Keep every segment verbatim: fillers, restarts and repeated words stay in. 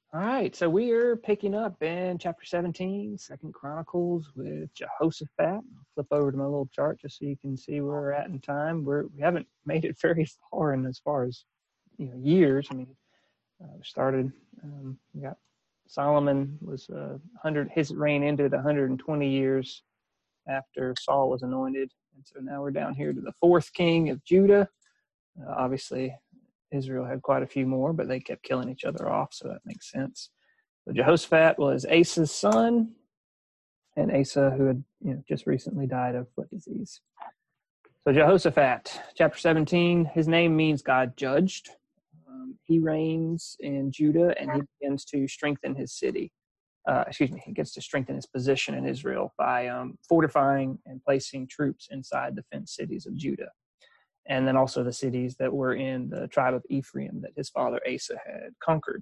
All right, so we are picking up in chapter seventeen, Second Chronicles with Jehoshaphat. I'll flip over to my little chart just so you can see where we're at in time. We're, we haven't made it very far in as far as you know years. I mean, uh, we started. Um, we got Solomon was uh, one hundred. His reign ended one hundred twenty years after Saul was anointed, and so now we're down here to the fourth king of Judah. Uh, obviously, Israel had quite a few more, but they kept killing each other off, so that makes sense. So Jehoshaphat was Asa's son, and Asa, who had you know just recently died of foot disease. So Jehoshaphat, chapter seventeen, his name means God judged. Um, he reigns in Judah, and he begins to strengthen his city. Uh, excuse me, he gets to strengthen his position in Israel by um, fortifying and placing troops inside the fenced cities of Judah, and then also the cities that were in the tribe of Ephraim that his father Asa had conquered.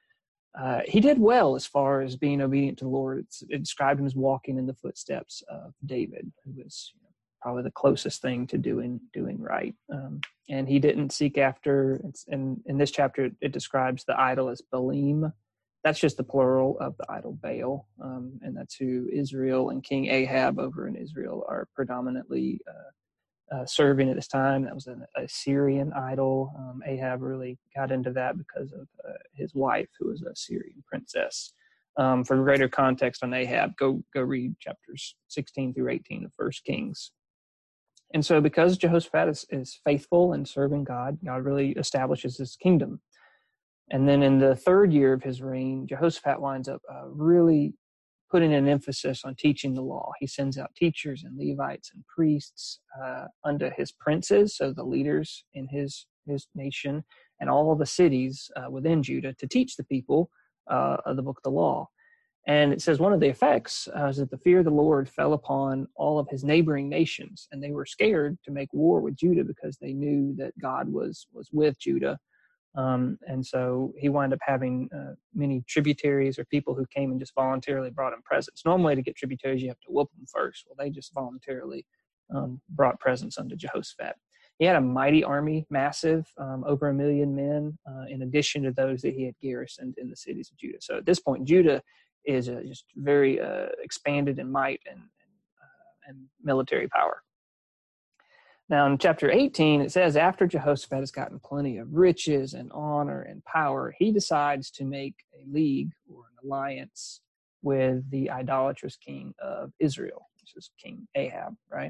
Uh, he did well as far as being obedient to the Lord. It's, it described him as walking in the footsteps of David, who was you know, probably the closest thing to doing doing right. Um, and he didn't seek after. It's, and in this chapter, it describes the idol as Baalim. That's just the plural of the idol Baal, um, and that's who Israel and King Ahab over in Israel are predominantly uh, Uh, serving at this time. That was an Assyrian idol. Um, Ahab really got into that because of uh, his wife, who was a Syrian princess. Um, for greater context on Ahab, go go read chapters sixteen through eighteen of First Kings. And so because Jehoshaphat is, is faithful and serving God, God really establishes his kingdom. And then in the third year of his reign, Jehoshaphat winds up uh, really putting an emphasis on teaching the law. He sends out teachers and Levites and priests uh, unto his princes, so the leaders in his his nation, and all the cities uh, within Judah to teach the people uh, of the book of the law. And it says one of the effects uh, is that the fear of the Lord fell upon all of his neighboring nations, and they were scared to make war with Judah because they knew that God was was with Judah. Um, and so he wound up having uh, many tributaries or people who came and just voluntarily brought him presents. Normally to get tributaries, you have to whoop them first. Well, they just voluntarily um, brought presents unto Jehoshaphat. He had a mighty army, massive, um, over a million men, uh, in addition to those that he had garrisoned in the cities of Judah. So at this point, Judah is uh, just very uh, expanded in might and, and, uh, and military power. Now, in chapter eighteen, it says, after Jehoshaphat has gotten plenty of riches and honor and power, he decides to make a league or an alliance with the idolatrous king of Israel, which is King Ahab, right?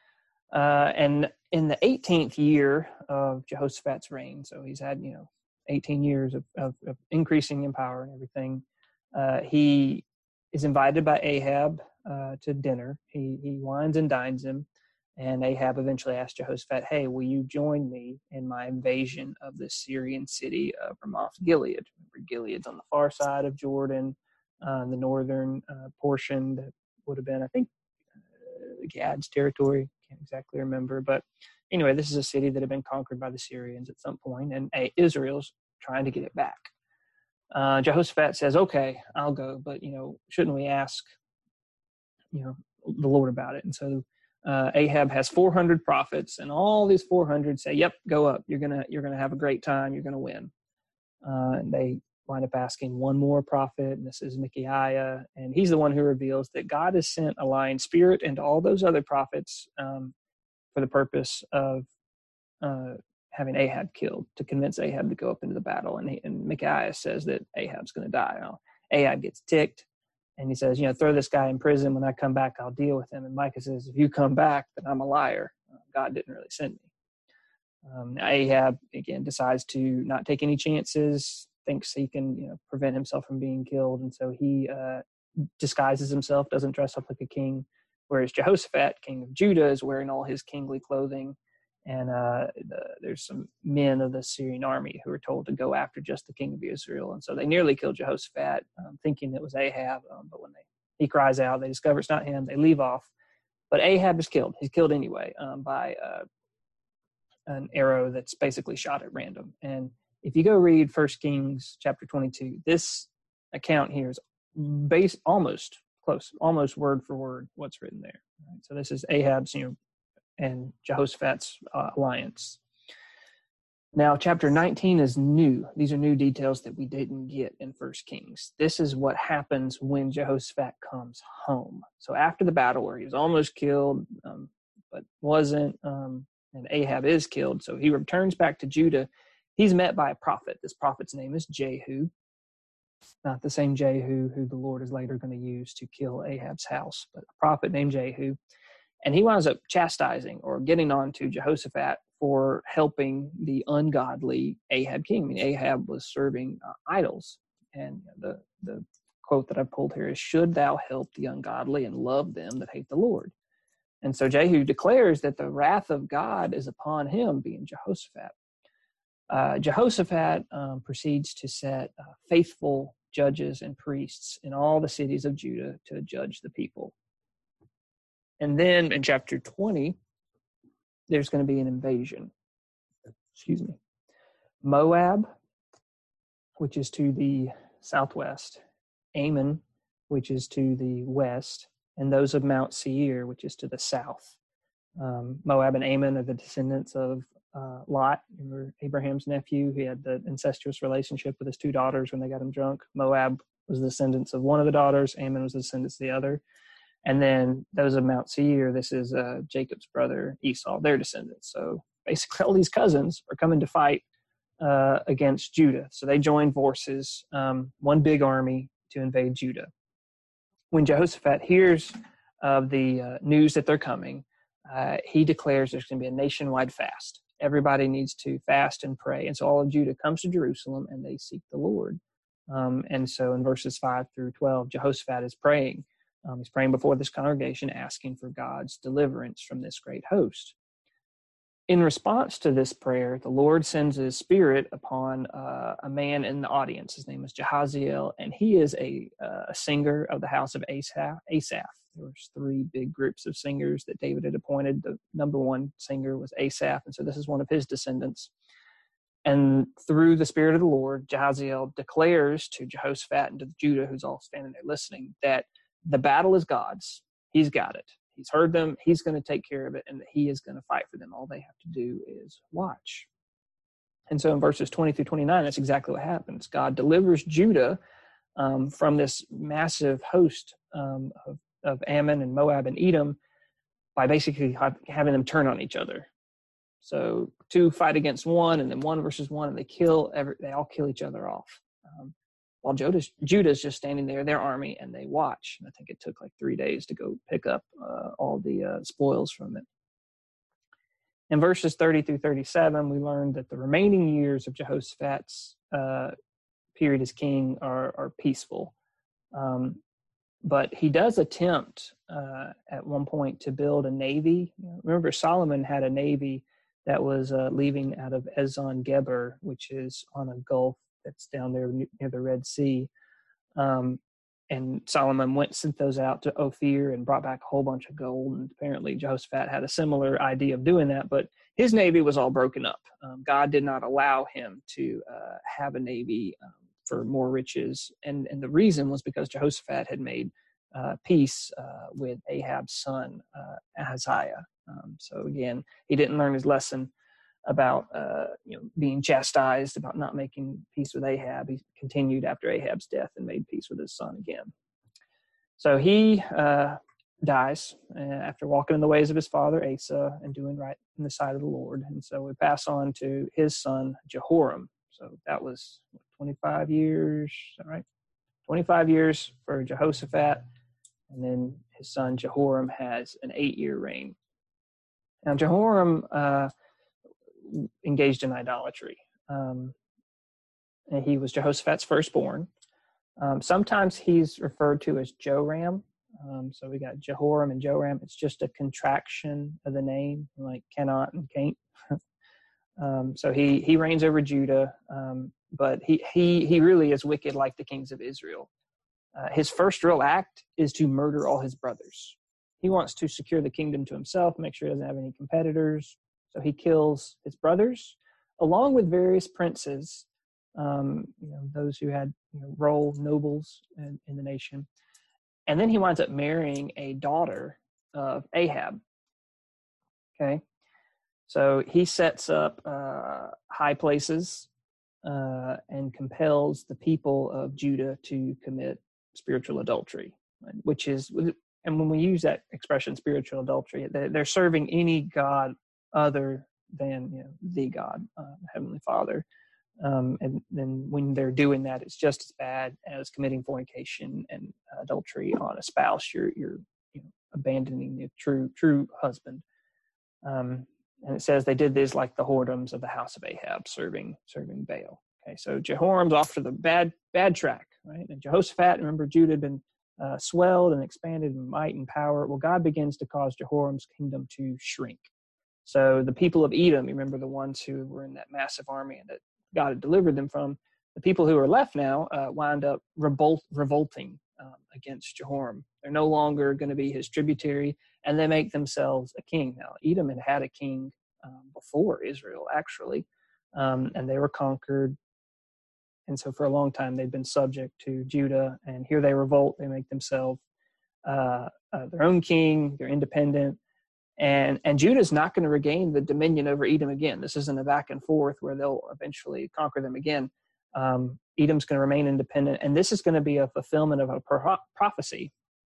Uh, and in the eighteenth year of Jehoshaphat's reign, so he's had, you know, eighteen years of, of, of increasing in power and everything, uh, he is invited by Ahab uh, to dinner. He, he wines and dines him. And Ahab eventually asked Jehoshaphat, hey, will you join me in my invasion of the Syrian city of Ramoth Gilead? Remember, Gilead's on the far side of Jordan, uh, the northern uh, portion that would have been, I think, uh, Gad's territory. Can't exactly remember. But anyway, this is a city that had been conquered by the Syrians at some point, and uh, Israel's trying to get it back. Uh, Jehoshaphat says, okay, I'll go, but, you know, shouldn't we ask, you know, the Lord about it? And so Uh, Ahab has four hundred prophets, and all these four hundred say, "Yep, go up. You're gonna you're gonna have a great time. You're gonna win." Uh, and they wind up asking one more prophet, and this is Micaiah, and he's the one who reveals that God has sent a lying spirit into all those other prophets um, for the purpose of uh, having Ahab killed, to convince Ahab to go up into the battle. And, he, and Micaiah says that Ahab's going to die. Now, Ahab gets ticked. And he says, you know, throw this guy in prison. When I come back, I'll deal with him. And Micah says, if you come back, then I'm a liar. God didn't really send me. Um, Ahab, again, decides to not take any chances, thinks he can, you know, prevent himself from being killed. And so he uh, disguises himself, doesn't dress up like a king. Whereas Jehoshaphat, king of Judah, is wearing all his kingly clothing. And uh, the, there's some men of the Syrian army who are told to go after just the king of Israel. And so they nearly kill Jehoshaphat, um, thinking it was Ahab. Um, but when they, he cries out, they discover it's not him. They leave off. But Ahab is killed. He's killed anyway um, by uh, an arrow that's basically shot at random. And if you go read First Kings chapter twenty-two, this account here is based almost close, almost word for word what's written there. Right? So this is Ahab's, you know, and Jehoshaphat's uh, alliance. Now, chapter nineteen is new. These are new details that we didn't get in First Kings. This is what happens when Jehoshaphat comes home. So after the battle where he was almost killed, um, but wasn't, um, and Ahab is killed, so he returns back to Judah. He's met by a prophet. This prophet's name is Jehu, not the same Jehu who the Lord is later going to use to kill Ahab's house, but a prophet named Jehu. And he winds up chastising or getting on to Jehoshaphat for helping the ungodly Ahab king. I mean, Ahab was serving uh, idols. And the, the quote that I pulled here is, should thou help the ungodly and love them that hate the Lord? And so Jehu declares that the wrath of God is upon him, being Jehoshaphat. Uh, Jehoshaphat um, proceeds to set uh, faithful judges and priests in all the cities of Judah to judge the people. And then in chapter twenty, there's going to be an invasion. Excuse me. Moab, which is to the southwest, Ammon, which is to the west, and those of Mount Seir, which is to the south. Um, Moab and Ammon are the descendants of uh, Lot, Abraham's nephew. He had the incestuous relationship with his two daughters when they got him drunk. Moab was the descendants of one of the daughters. Ammon was the descendants of the other. And then those of Mount Seir, this is uh, Jacob's brother Esau, their descendants. So basically all these cousins are coming to fight uh, against Judah. So they join forces, um, one big army to invade Judah. When Jehoshaphat hears of the uh, news that they're coming, uh, he declares there's going to be a nationwide fast. Everybody needs to fast and pray. And so all of Judah comes to Jerusalem and they seek the Lord. Um, and so in verses five through twelve, Jehoshaphat is praying. Um, he's praying before this congregation, asking for God's deliverance from this great host. In response to this prayer, the Lord sends his spirit upon uh, a man in the audience. His name is Jahaziel, and he is a, uh, a singer of the house of Asaph. Asaph. There was three big groups of singers that David had appointed. The number one singer was Asaph, and so this is one of his descendants. And through the Spirit of the Lord, Jahaziel declares to Jehoshaphat and to Judah, who's all standing there listening, that the battle is God's. He's got it. He's heard them. He's going to take care of it, and he is going to fight for them. All they have to do is watch. And so in verses twenty through twenty-nine, that's exactly what happens. God delivers Judah um, from this massive host um, of, of Ammon and Moab and Edom by basically ha- having them turn on each other. So two fight against one, and then one versus one, and they kill. Every, they all kill each other off. Um, While Judah's, Judah's just standing there, their army, and they watch. And I think it took like three days to go pick up uh, all the uh, spoils from it. In verses thirty through thirty-seven, we learned that the remaining years of Jehoshaphat's uh, period as king are, are peaceful. Um, but he does attempt uh, at one point to build a navy. Remember, Solomon had a navy that was uh, leaving out of Ezon Geber, which is on a gulf that's down there near the Red Sea. Um, and Solomon went, sent those out to Ophir and brought back a whole bunch of gold. And apparently Jehoshaphat had a similar idea of doing that, but his navy was all broken up. Um, God did not allow him to uh, have a navy um, for more riches. And, and the reason was because Jehoshaphat had made uh, peace uh, with Ahab's son, uh, Ahaziah. Um, so again, he didn't learn his lesson about uh, you know, being chastised, about not making peace with Ahab. He continued after Ahab's death and made peace with his son again. So he uh, dies uh, after walking in the ways of his father Asa and doing right in the sight of the Lord. And so we pass on to his son Jehoram. So that was what, twenty-five years, is that right? twenty-five years for Jehoshaphat, and then his son Jehoram has an eight-year reign. Now Jehoram uh, engaged in idolatry. Um, and he was Jehoshaphat's firstborn. Um, sometimes he's referred to as Joram. Um, so we got Jehoram and Joram. It's just a contraction of the name, like cannot and can't. um, so he he reigns over Judah, um, but he he he really is wicked like the kings of Israel. Uh, his first real act is to murder all his brothers. He wants to secure the kingdom to himself, make sure he doesn't have any competitors. So he kills his brothers, along with various princes, um, you know, those who had you know, royal nobles in, in the nation. And then he winds up marrying a daughter of Ahab. Okay. So he sets up uh, high places uh, and compels the people of Judah to commit spiritual adultery, which is, and when we use that expression, spiritual adultery, they're serving any god other than, you know, the God, uh, Heavenly Father. Um, and then when they're doing that, it's just as bad as committing fornication and adultery on a spouse. You're you're you know, abandoning the true true husband. Um, and it says they did this like the whoredoms of the house of Ahab, serving serving Baal. Okay, so Jehoram's off to the bad bad track, right? And Jehoshaphat, remember, Judah had been uh, swelled and expanded in might and power. Well, God begins to cause Jehoram's kingdom to shrink. So the people of Edom, remember the ones who were in that massive army and that God had delivered them from, the people who are left now uh, wind up revolt, revolting um, against Jehoram. They're no longer going to be his tributary, and they make themselves a king. Now, Edom had had a king um, before Israel, actually, um, and they were conquered. And so for a long time, they'd been subject to Judah, and here they revolt. They make themselves uh, uh, their own king. They're independent. And and Judah's not going to regain the dominion over Edom again. This isn't a back and forth where they'll eventually conquer them again. Um, Edom's going to remain independent, and this is going to be a fulfillment of a pro- prophecy.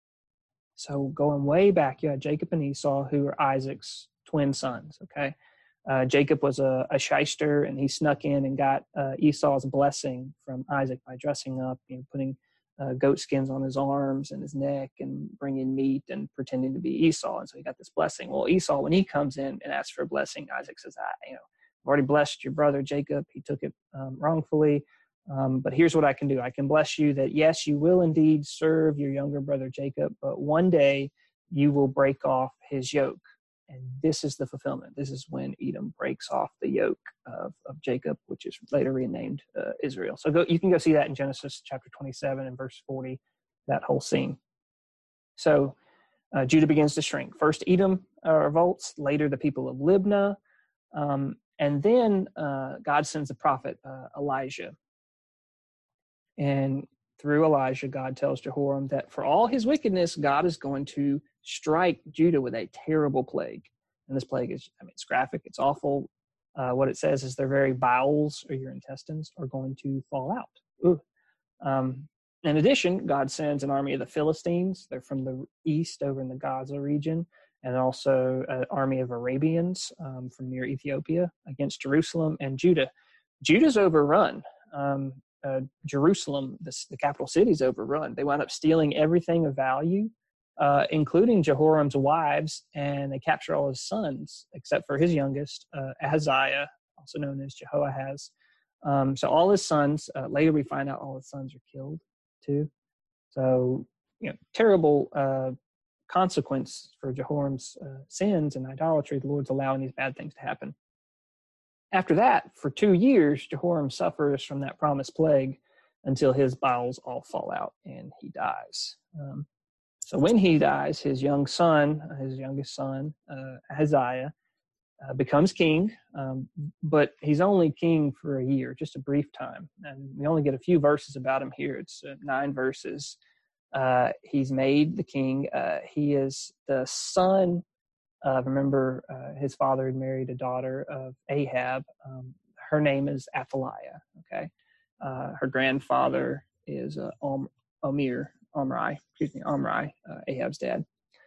So going way back, you had Jacob and Esau, who are Isaac's twin sons, okay? Uh, Jacob was a, a shyster, and he snuck in and got uh, Esau's blessing from Isaac by dressing up, you know, putting Uh, goat skins on his arms and his neck and bringing meat and pretending to be Esau. And so he got this blessing. Well, Esau, when he comes in and asks for a blessing, Isaac says, I, you know, I've already blessed your brother Jacob. He took it um, wrongfully. Um, but here's what I can do. I can bless you that, yes, you will indeed serve your younger brother Jacob, but one day you will break off his yoke. And this is the fulfillment. This is when Edom breaks off the yoke of, of Jacob, which is later renamed uh, Israel. So go, you can go see that in Genesis chapter twenty-seven and verse forty, that whole scene. So uh, Judah begins to shrink. First Edom uh, revolts, later the people of Libnah, um, and then uh, God sends the prophet uh, Elijah. And through Elijah, God tells Jehoram that for all his wickedness, God is going to strike Judah with a terrible plague. And this plague is, I mean, it's graphic, it's awful. Uh, what it says is their very bowels or your intestines are going to fall out. Ooh. Um, in addition, God sends an army of the Philistines. They're from the east over in the Gaza region, and also an army of Arabians um, from near Ethiopia against Jerusalem and Judah. Judah's overrun. Um, uh, Jerusalem, the, the capital city, is overrun. They wound up stealing everything of value, uh, including Jehoram's wives, and they capture all his sons, except for his youngest, uh, Ahaziah, also known as Jehoahaz. Um, so all his sons, uh, later we find out all his sons are killed too. So, you know, terrible uh, consequence for Jehoram's uh, sins and idolatry. The Lord's allowing these bad things to happen. After that, for two years, Jehoram suffers from that promised plague until his bowels all fall out and he dies. Um, so when he dies, his young son, his youngest son, uh, Ahaziah, uh, becomes king, um, but he's only king for a year, just a brief time. And we only get a few verses about him here. It's uh, nine verses. Uh, he's made the king. Uh, he is the son Uh, remember, uh, his father had married a daughter of Ahab. Um, her name is Athaliah, okay? Uh, her grandfather is uh, Om- Omir, Omri, excuse me, Omri, uh, Ahab's dad.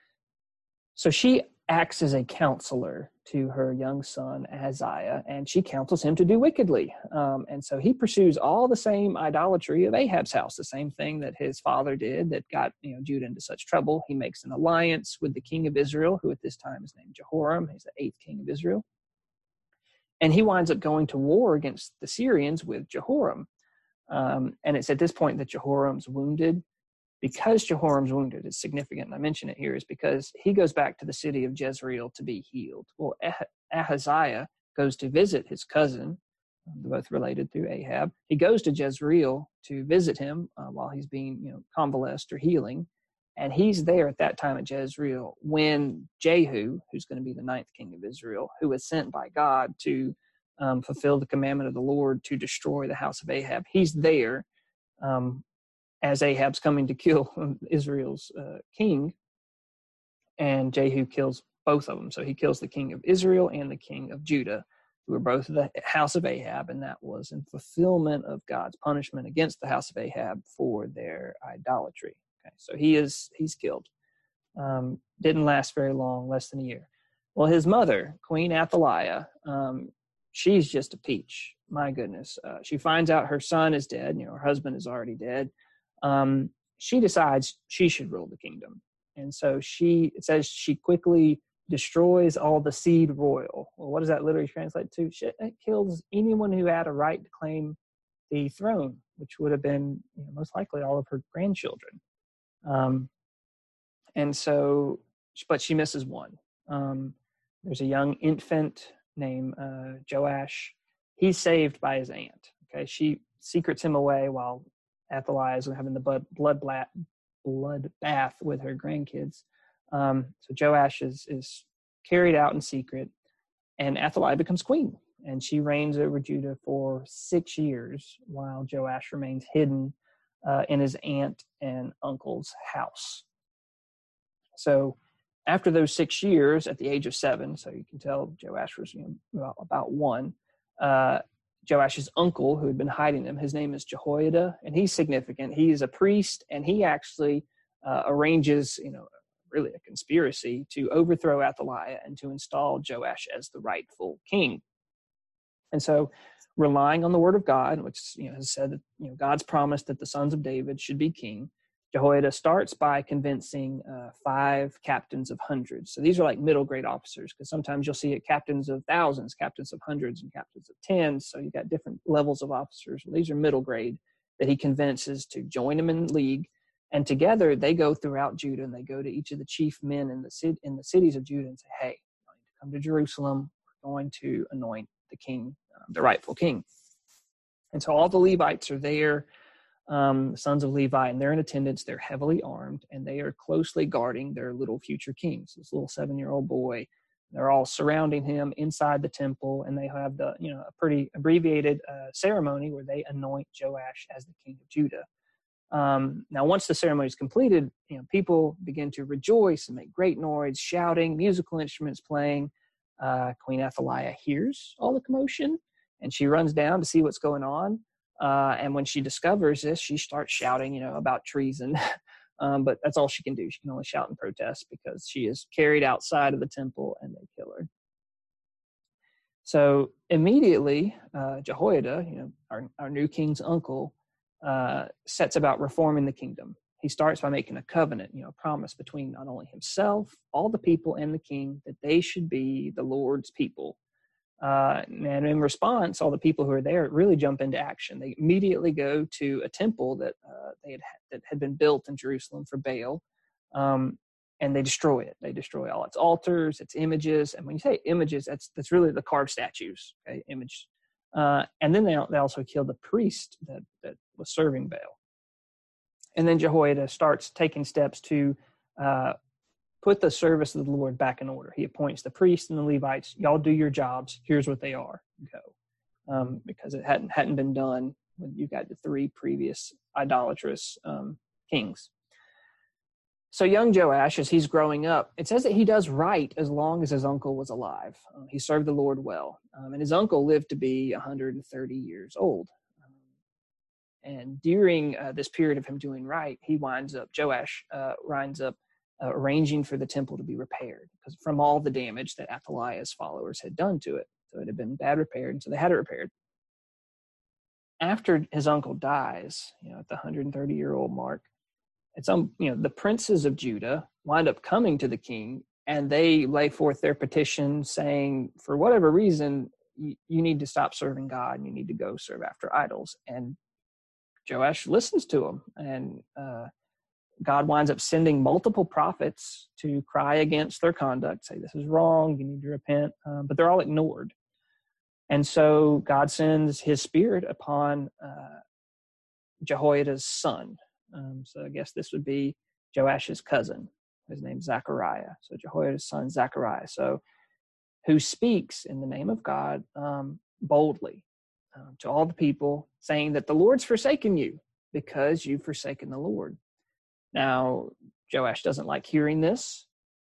So she acts as a counselor to her young son, Ahaziah, and she counsels him to do wickedly. Um, and so he pursues all the same idolatry of Ahab's house, the same thing that his father did that got, you know, Judah into such trouble. He makes an alliance with the king of Israel, who at this time is named Jehoram. He's the eighth king of Israel. And he winds up going to war against the Syrians with Jehoram. Um, and it's at this point that Jehoram's wounded. Because Jehoram's wounded is significant, and I mention it here, is because he goes back to the city of Jezreel to be healed. Well, Ahaziah goes to visit his cousin, they're both related through Ahab. He goes to Jezreel to visit him uh, while he's being, you know, convalesced or healing, and he's there at that time at Jezreel when Jehu, who's going to be the ninth king of Israel, who was sent by God to um, fulfill the commandment of the Lord to destroy the house of Ahab, he's there. Um, as Ahab's coming to kill Israel's uh, king, and Jehu kills both of them. So he kills the king of Israel and the king of Judah, who were both the house of Ahab, and that was in fulfillment of God's punishment against the house of Ahab for their idolatry. Okay, so he is he's killed. Um, didn't last very long, less than a year. Well, his mother, Queen Athaliah, um, she's just a peach. My goodness. Uh, she finds out her son is dead. You know, her husband is already dead. Um, she decides she should rule the kingdom. And so she, it says she quickly destroys all the seed royal. Well, what does that literally translate to? She, it kills anyone who had a right to claim the throne, which would have been, you know, most likely all of her grandchildren. Um, and so, but she misses one. Um, there's a young infant named uh, Joash. He's saved by his aunt. Okay, she secrets him away while Athaliah is having the blood blood, bla- blood bath with her grandkids. Um, so Joash is is carried out in secret, and Athaliah becomes queen, and she reigns over Judah for six years while Joash remains hidden uh, in his aunt and uncle's house. So after those six years, at the age of seven, so you can tell Joash was, you know, about, about one, uh, Joash's uncle, who had been hiding him, his name is Jehoiada, and he's significant. He is a priest, and he actually uh, arranges, you know, really a conspiracy to overthrow Athaliah and to install Joash as the rightful king. And so, relying on the word of God, which, you know, has said that, you know, God's promised that the sons of David should be king, Jehoiada starts by convincing uh, five captains of hundreds. So these are like middle grade officers, because sometimes you'll see it captains of thousands, captains of hundreds, and captains of tens. So you've got different levels of officers. Well, these are middle grade that he convinces to join him in league. And together they go throughout Judah, and they go to each of the chief men in the, city, in the cities of Judah and say, hey, you're going to come to Jerusalem. We're going to anoint the king, uh, the rightful king. And so all the Levites are there. Um, sons of Levi, and they're in attendance. They're heavily armed, and they are closely guarding their little future king. So this little seven-year-old boy, they're all surrounding him inside the temple, and they have the, you know, a pretty abbreviated uh, ceremony where they anoint Joash as the king of Judah. Um, now, once the ceremony is completed, you know, people begin to rejoice and make great noise, shouting, musical instruments playing. Uh, Queen Athaliah hears all the commotion, and she runs down to see what's going on. Uh, and when she discovers this, she starts shouting, you know, about treason. um, but that's all she can do. She can only shout and protest because she is carried outside of the temple and they kill her. So immediately, uh, Jehoiada, you know, our, our new king's uncle, uh, sets about reforming the kingdom. He starts by making a covenant, you know, a promise between not only himself, all the people, and the king, that they should be the Lord's people. Uh, and in response, all the people who are there really jump into action. They immediately go to a temple that uh, they had that had been built in Jerusalem for Baal, um, and they destroy it. They destroy all its altars, its images. And when you say images, that's that's really the carved statues, okay, image. Uh, and then they they also kill the priest that that was serving Baal. And then Jehoiada starts taking steps to uh, put the service of the Lord back in order. He appoints the priests and the Levites. Y'all do your jobs. Here's what they are. Go. Um, because it hadn't hadn't been done when you got the three previous idolatrous um, kings. So young Joash, as he's growing up, it says that he does right as long as his uncle was alive. Uh, he served the Lord well. Um, and his uncle lived to be one hundred thirty years old. Um, and during uh, this period of him doing right, he winds up, Joash uh, winds up Uh, arranging for the temple to be repaired, because from all the damage that Athaliah's followers had done to it. So it had been bad repaired, and so they had it repaired. After his uncle dies, you know, at the one hundred thirty-year-old mark, it's um, you know, the princes of Judah wind up coming to the king, and they lay forth their petition saying, for whatever reason, you, you need to stop serving God, and you need to go serve after idols. And Joash listens to them, and uh, God winds up sending multiple prophets to cry against their conduct, say this is wrong, you need to repent, um, but they're all ignored. And so God sends his spirit upon uh, Jehoiada's son. Um, so I guess this would be Joash's cousin. His name's Zechariah. So Jehoiada's son, Zechariah. So who speaks in the name of God um, boldly um, to all the people, saying that the Lord's forsaken you because you've forsaken the Lord. Now, Joash doesn't like hearing this.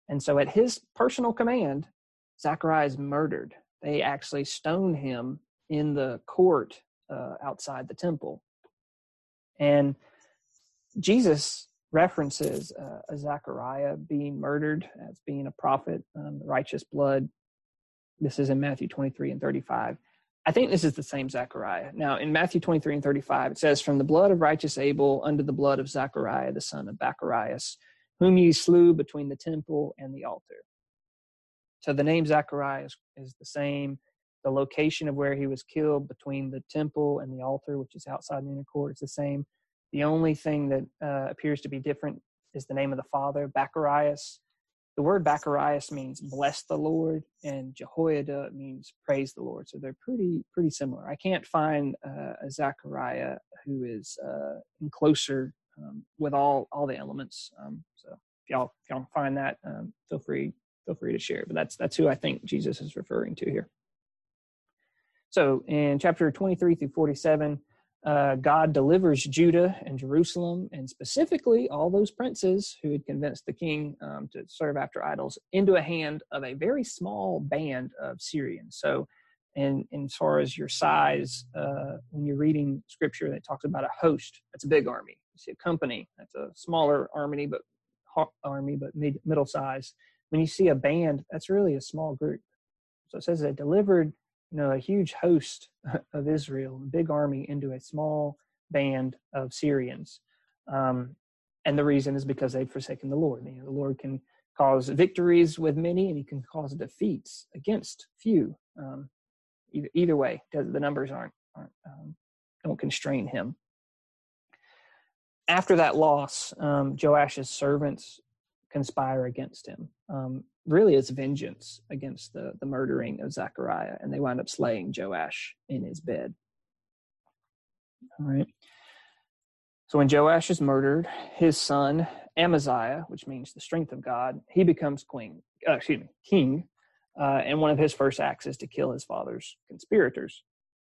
And so at his personal command, Zechariah is murdered. They actually stone him in the court uh, outside the temple. And Jesus references uh, Zechariah being murdered as being a prophet, um, righteous blood. This is in Matthew twenty-three and thirty-five. I think this is the same Zechariah. Now, in Matthew twenty-three and thirty-five, it says, "From the blood of righteous Abel unto the blood of Zechariah, the son of Bacharias, whom ye slew between the temple and the altar." So the name Zechariah is, is the same. The location of where he was killed between the temple and the altar, which is outside the inner court, is the same. The only thing that uh, appears to be different is the name of the father, Bacharias. The word Bacharias means bless the Lord, and Jehoiada means praise the Lord. So they're pretty pretty similar. I can't find uh, a Zechariah who is uh, in closer um, with all all the elements. Um, so if y'all if y'all find that, um, feel free feel free to share. But that's that's who I think Jesus is referring to here. So in chapter twenty-three through forty-seven, uh, God delivers Judah and Jerusalem, and specifically all those princes who had convinced the king um, to serve after idols, into a hand of a very small band of Syrians. So in, in as far as your size, uh, when you're reading scripture that talks about a host, that's a big army. You see a company, that's a smaller army, but army, but mid, middle size. When you see a band, that's really a small group. So it says they delivered you know, a huge host of Israel, a big army, into a small band of Syrians. Um, and the reason is because they'd forsaken the Lord. You know, the Lord can cause victories with many, and he can cause defeats against few. Um, either, either way, the numbers aren't, aren't um, don't constrain him. After that loss, um, Joash's servants conspire against him. Um, really, it's vengeance against the, the murdering of Zechariah, and they wind up slaying Joash in his bed. All right. So when Joash is murdered, his son Amaziah, which means the strength of God, he becomes queen. Uh, excuse me, king. Uh, and one of his first acts is to kill his father's conspirators.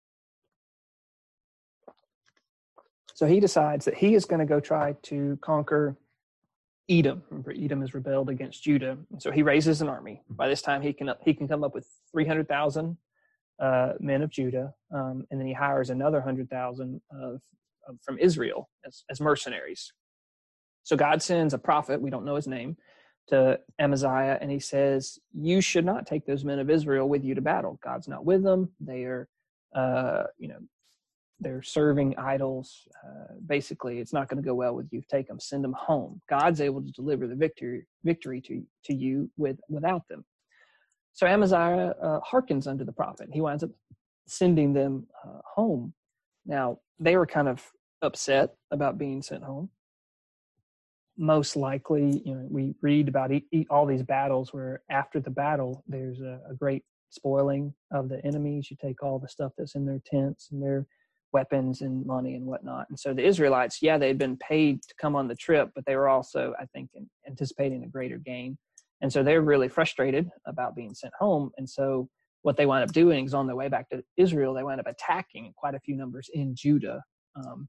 So he decides that he is going to go try to conquer Edom. Remember, Edom has rebelled against Judah, and so he raises an army. By this time, he can he can come up with three hundred thousand uh, men of Judah, um, and then he hires another one hundred thousand of, of, from Israel as, as mercenaries. So God sends a prophet, we don't know his name, to Amaziah, and he says, "You should not take those men of Israel with you to battle. God's not with them. They are, uh, you know." They're serving idols. Uh, basically, it's not going to go well with you. Take them, send them home. God's able to deliver the victory victory to, to you with without them. So Amaziah uh, hearkens unto the prophet. He winds up sending them uh, home. Now, they were kind of upset about being sent home. Most likely, you know, we read about e- e- all these battles where after the battle, there's a, a great spoiling of the enemies. You take all the stuff that's in their tents and their weapons and money and whatnot. And so the Israelites, yeah, they had been paid to come on the trip, but they were also, I think, in, anticipating a greater gain. And so they're really frustrated about being sent home. And so what they wind up doing is on their way back to Israel, they wind up attacking quite a few numbers in Judah um,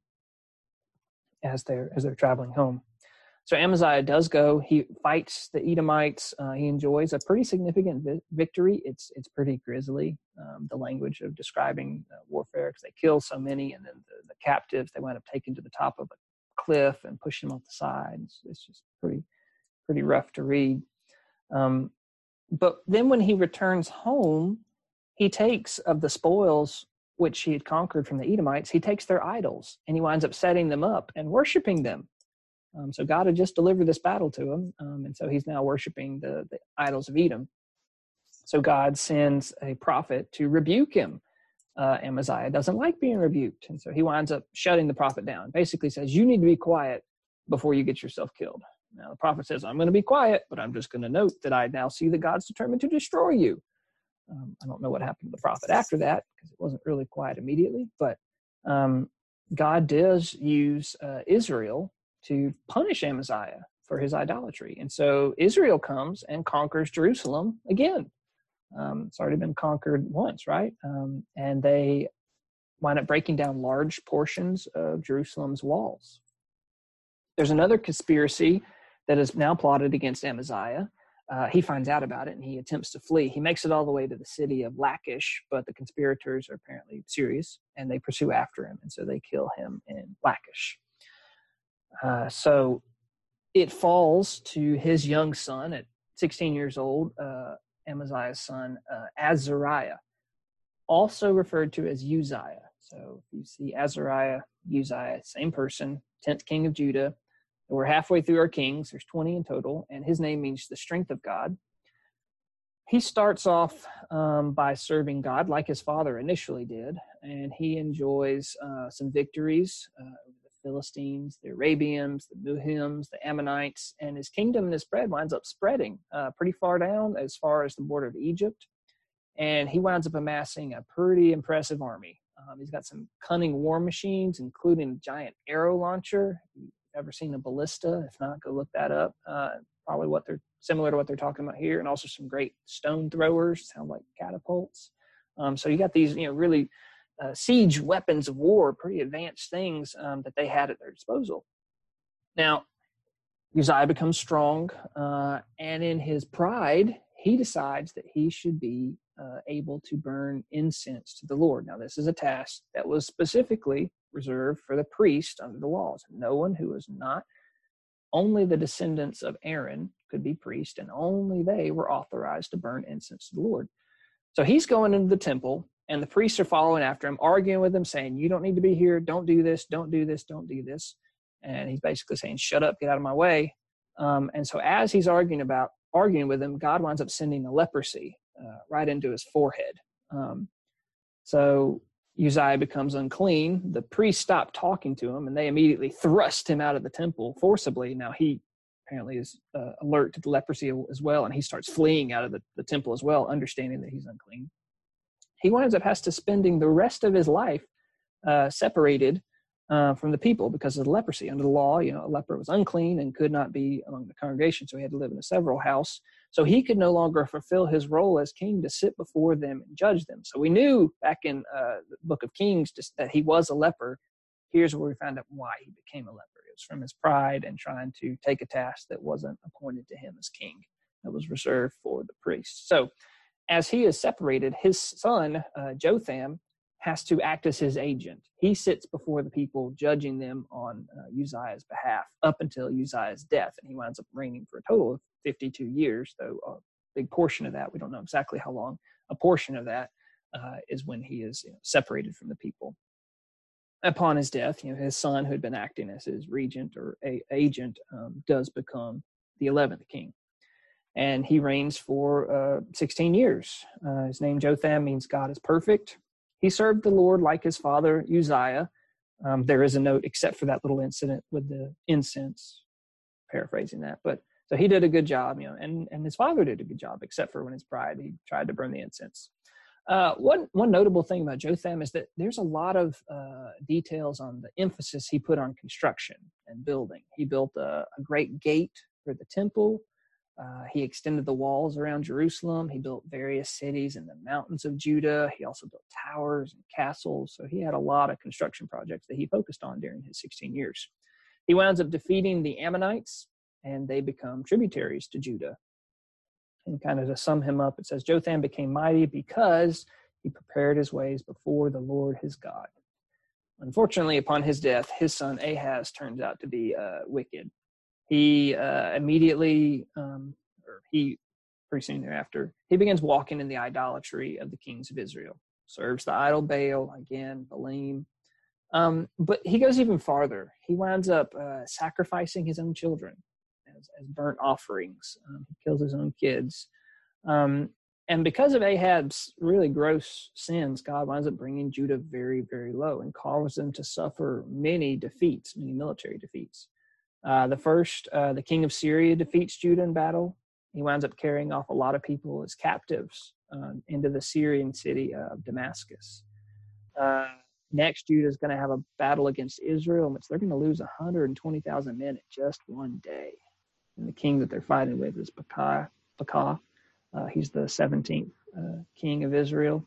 as they're as they're traveling home. So Amaziah does go. He fights the Edomites. Uh, he enjoys a pretty significant vi- victory. It's it's pretty grisly, um, the language of describing uh, warfare, because they kill so many, and then the, the captives, they wind up taken to the top of a cliff and push them off the side. It's, it's just pretty pretty rough to read. Um, but then when he returns home, he takes of the spoils which he had conquered from the Edomites, he takes their idols, and he winds up setting them up and worshiping them. Um, so God had just delivered this battle to him, um, and so he's now worshiping the, the idols of Edom. So God sends a prophet to rebuke him. Uh, Amaziah doesn't like being rebuked, and so he winds up shutting the prophet down. Basically says, you need to be quiet before you get yourself killed. Now the prophet says, I'm going to be quiet, but I'm just going to note that I now see that God's determined to destroy you. Um, I don't know what happened to the prophet after that, because it wasn't really quiet immediately, but um, God does use uh, Israel to punish Amaziah for his idolatry. And so Israel comes and conquers Jerusalem again. Um, it's already been conquered once, right? Um, and they wind up breaking down large portions of Jerusalem's walls. There's another conspiracy that is now plotted against Amaziah. uh, he finds out about it and he attempts to flee. He makes it all the way to the city of Lachish, but the conspirators are apparently serious and they pursue after him. And so they kill him in Lachish. Uh, so it falls to his young son at sixteen years old, uh, Amaziah's son, uh, Azariah, also referred to as Uzziah. So you see Azariah, Uzziah, same person, tenth king of Judah. We're halfway through our kings. There's twenty in total, and his name means the strength of God. He starts off um, by serving God like his father initially did, and he enjoys uh, some victories uh, over the Philistines, the Arabians, the Muhims, the Ammonites, and his kingdom and his spread winds up spreading uh, pretty far down as far as the border of Egypt, and he winds up amassing a pretty impressive army. Um, he's got some cunning war machines, including a giant arrow launcher. If you've ever seen a ballista, if not, go look that up. Uh, probably what they're similar to what they're talking about here, and also some great stone throwers, sound like catapults. Um, so you got these, you know, really uh, siege weapons of war, pretty advanced things um, that they had at their disposal. Now, Uzziah becomes strong, uh, and in his pride, he decides that he should be uh, able to burn incense to the Lord. Now, this is a task that was specifically reserved for the priest under the laws. No one who was not, only the descendants of Aaron could be priest, and only they were authorized to burn incense to the Lord. So he's going into the temple, and the priests are following after him, arguing with him, saying, you don't need to be here, don't do this, don't do this, don't do this. And he's basically saying, shut up, get out of my way. Um, and so as he's arguing about arguing with him, God winds up sending a leprosy uh, right into his forehead. Um, so Uzziah becomes unclean. The priests stop talking to him, and they immediately thrust him out of the temple forcibly. Now he apparently is uh, alert to the leprosy as well, and he starts fleeing out of the, the temple as well, understanding that he's unclean. He winds up has to spending the rest of his life uh, separated uh, from the people because of the leprosy. Under the law, you know, a leper was unclean and could not be among the congregation, so he had to live in a several house. So he could no longer fulfill his role as king to sit before them and judge them. So we knew back in uh, the book of Kings just that he was a leper. Here's where we found out why he became a leper. It was from his pride and trying to take a task that wasn't appointed to him as king, that was reserved for the priests. So as he is separated, his son, uh, Jotham, has to act as his agent. He sits before the people, judging them on uh, Uzziah's behalf up until Uzziah's death. And he winds up reigning for a total of fifty-two years, though a big portion of that, we don't know exactly how long, a portion of that uh, is when he is you know, separated from the people. Upon his death, you know, his son, who had been acting as his regent or a, agent, um, does become the eleventh king. And he reigns for uh, sixteen years. Uh, his name Jotham means God is perfect. He served the Lord like his father Uzziah. Um, there is a note except for that little incident with the incense, paraphrasing that. But so he did a good job, you know, and, and his father did a good job, except for when his pride, he tried to burn the incense. Uh, one, one notable thing about Jotham is that there's a lot of uh, details on the emphasis he put on construction and building. He built a, a great gate for the temple. Uh, he extended the walls around Jerusalem. He built various cities in the mountains of Judah. He also built towers and castles. So he had a lot of construction projects that he focused on during his sixteen years. He winds up defeating the Ammonites, and they become tributaries to Judah. And kind of to sum him up, it says, Jotham became mighty because he prepared his ways before the Lord his God. Unfortunately, upon his death, his son Ahaz turns out to be uh, wicked. He uh, immediately, um, or he, pretty soon thereafter, he begins walking in the idolatry of the kings of Israel. Serves the idol Baal, again, Baalim. Um, but he goes even farther. He winds up uh, sacrificing his own children as, as burnt offerings. Um, he kills his own kids. Um, and because of Ahab's really gross sins, God winds up bringing Judah very, very low and causes them to suffer many defeats, many military defeats. Uh, the first, uh, the king of Syria defeats Judah in battle. He winds up carrying off a lot of people as captives uh, into the Syrian city of Damascus. Uh, next, Judah is going to have a battle against Israel, in which they're going to lose one hundred twenty thousand men in just one day. And the king that they're fighting with is Pekah. Pekah. Uh, he's the seventeenth uh, king of Israel.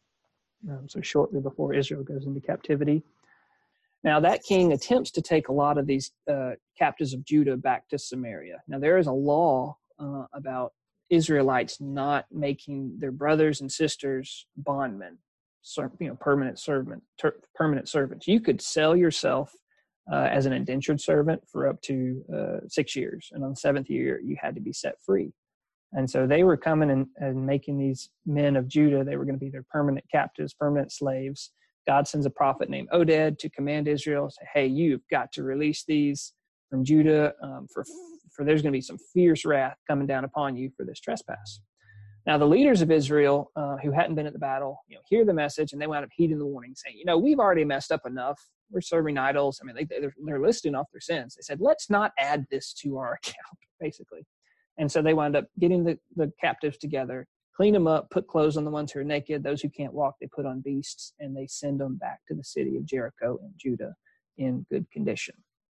Um, so shortly before Israel goes into captivity. Now, that king attempts to take a lot of these uh, captives of Judah back to Samaria. Now, there is a law uh, about Israelites not making their brothers and sisters bondmen, you know, permanent servant, ter- permanent servants. You could sell yourself uh, as an indentured servant for up to uh, six years, and on the seventh year, you had to be set free. And so they were coming and, and making these men of Judah. They were going to be their permanent captives, permanent slaves. God sends a prophet named Oded to command Israel, say, hey, you've got to release these from Judah, um, for, for there's going to be some fierce wrath coming down upon you for this trespass. Now, the leaders of Israel uh, who hadn't been at the battle, you know, hear the message, and they wound up heeding the warning, saying, you know, we've already messed up enough. We're serving idols. I mean, they, they're, they're listing off their sins. They said, let's not add this to our account, basically. And so they wound up getting the, the captives together, clean them up, put clothes on the ones who are naked. Those who can't walk, they put on beasts, and they send them back to the city of Jericho in Judah in good condition.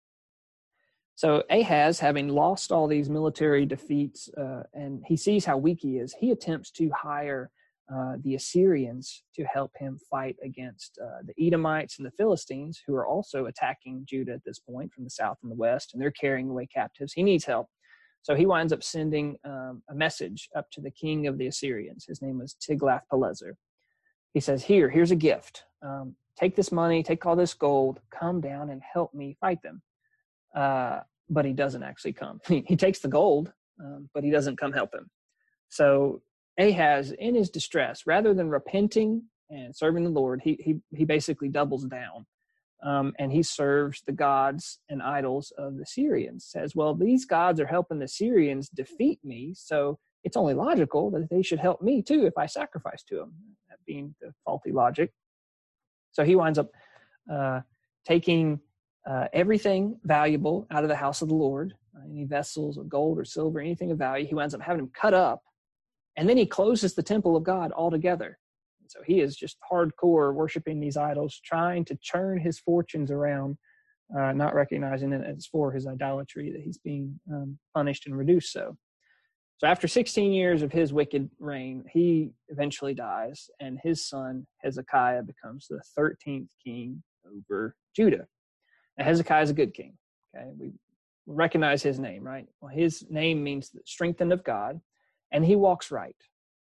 So Ahaz, having lost all these military defeats, uh, and he sees how weak he is, he attempts to hire uh, the Assyrians to help him fight against uh, the Edomites and the Philistines, who are also attacking Judah at this point from the south and the west, and they're carrying away captives. He needs help. So he winds up sending um, a message up to the king of the Assyrians. His name was Tiglath-Pileser. He says, here, here's a gift. Um, take this money, take all this gold, come down and help me fight them. Uh, but he doesn't actually come. He, he takes the gold, um, but he doesn't come help him. So Ahaz, in his distress, rather than repenting and serving the Lord, he he he basically doubles down, um, and he serves the gods and idols of the Syrians. Says, well, these gods are helping the Syrians defeat me, so it's only logical that they should help me too if I sacrifice to them. That being the faulty logic. So he winds up uh, taking Uh, everything valuable out of the house of the Lord, uh, any vessels of gold or silver, anything of value, he winds up having them cut up, and then he closes the temple of God altogether. And so he is just hardcore worshiping these idols, trying to churn his fortunes around, uh, not recognizing that it's for his idolatry that he's being um, punished and reduced so. So after sixteen years of his wicked reign, he eventually dies, and his son Hezekiah becomes the thirteenth king over Judah. Now, Hezekiah is a good king. Okay, we recognize his name, right? Well, his name means the strengthened of God, and he walks right.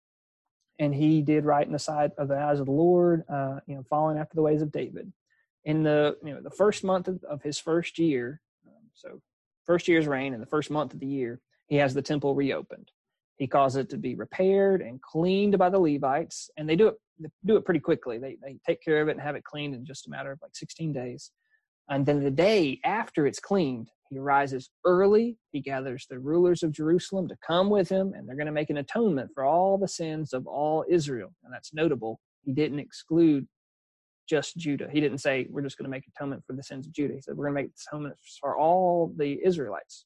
And he did right in the sight of the eyes of the Lord, uh, you know, following after the ways of David. In the you know the first month of, of his first year, um, so first year's reign, in the first month of the year, he has the temple reopened. He causes it to be repaired and cleaned by the Levites, and they do it they do it pretty quickly. They they take care of it and have it cleaned in just a matter of like sixteen days. And then the day after it's cleaned, he rises early. He gathers the rulers of Jerusalem to come with him, and they're going to make an atonement for all the sins of all Israel. And that's notable. He didn't exclude just Judah. He didn't say, we're just going to make atonement for the sins of Judah. He said, we're going to make atonement for all the Israelites.